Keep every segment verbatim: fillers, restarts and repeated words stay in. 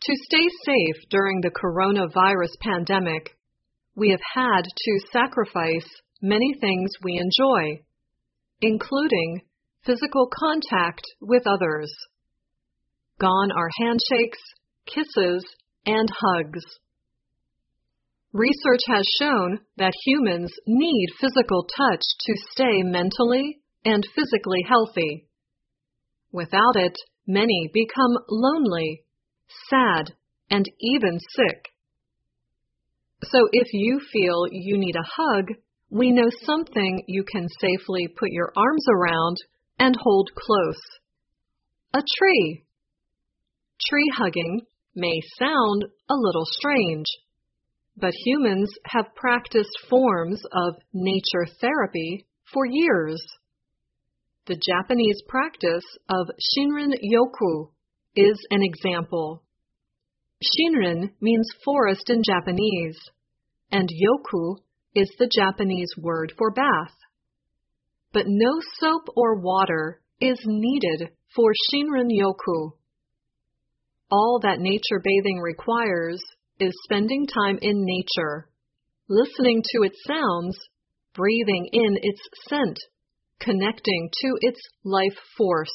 To stay safe during the coronavirus pandemic, we have had to sacrifice many things we enjoy, including physical contact with others. Gone are handshakes, kisses, and hugs. Research has shown that humans need physical touch to stay mentally and physically healthy. Without it, many become lonely, sad, and even sick. So if you feel you need a hug, we know something you can safely put your arms around and hold close. A tree. Tree hugging may sound a little strange, but humans have practiced forms of nature therapy for years. The Japanese practice of Shinrin-yoku is an example. Shinrin means forest in Japanese, and yoku is the Japanese word for bath. But no soap or water is needed for Shinrin-yoku. All that nature bathing requires is spending time in nature, listening to its sounds, breathing in its scent, connecting to its life force.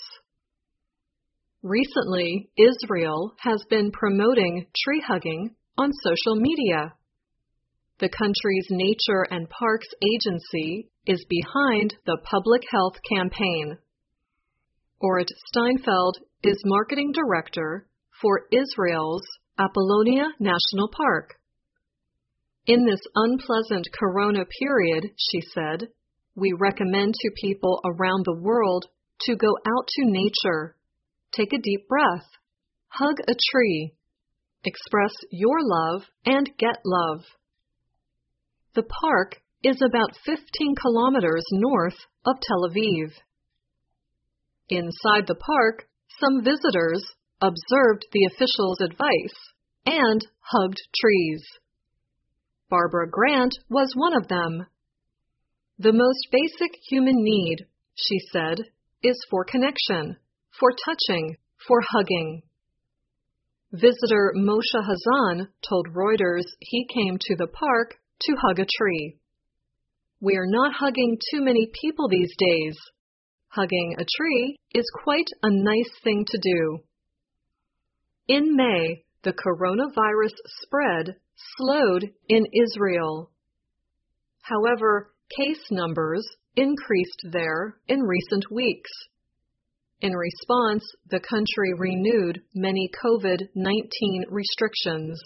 Recently, Israel has been promoting tree hugging on social media. The country's Nature and Parks Agency is behind the public health campaign. Orit Steinfeld is marketing director for Israel's Apollonia National Park. In this unpleasant corona period, she said, we recommend to people around the world to go out to nature, take a deep breath, hug a tree, express your love, and get love. The park is about fifteen kilometers north of Tel Aviv. Inside the park, some visitors observed the officials' advice and hugged trees. Barbara Grant was one of them. The most basic human need, she said, is for connection, for touching, for hugging. Visitor Moshe Hazan told Reuters he came to the park to hug a tree. We are not hugging too many people these days. Hugging a tree is quite a nice thing to do. In May, the coronavirus spread slowed in Israel. However, case numbers increased there in recent weeks. In response, the country renewed many COVID nineteen restrictions.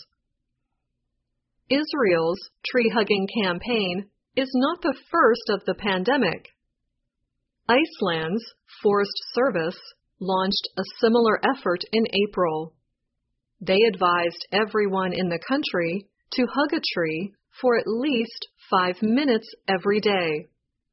Israel's tree-hugging campaign is not the first of the pandemic. Iceland's Forest Service launched a similar effort in April. They advised everyone in the country to hug a tree for at least five minutes every day.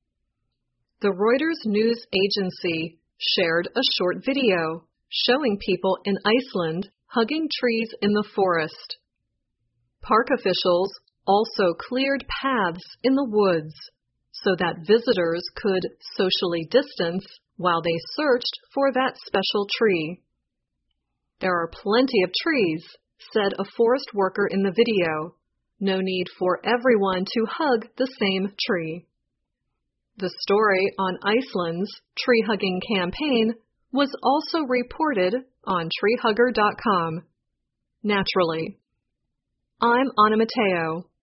The Reuters news agency shared a short video showing people in Iceland hugging trees in the forest. Park officials also cleared paths in the woods so that visitors could socially distance while they searched for that special tree. There are plenty of trees, said a forest worker in the video. No need for everyone to hug the same tree. The story on Iceland's tree-hugging campaign was also reported on tree hugger dot com. Naturally. I'm Anna Mateo.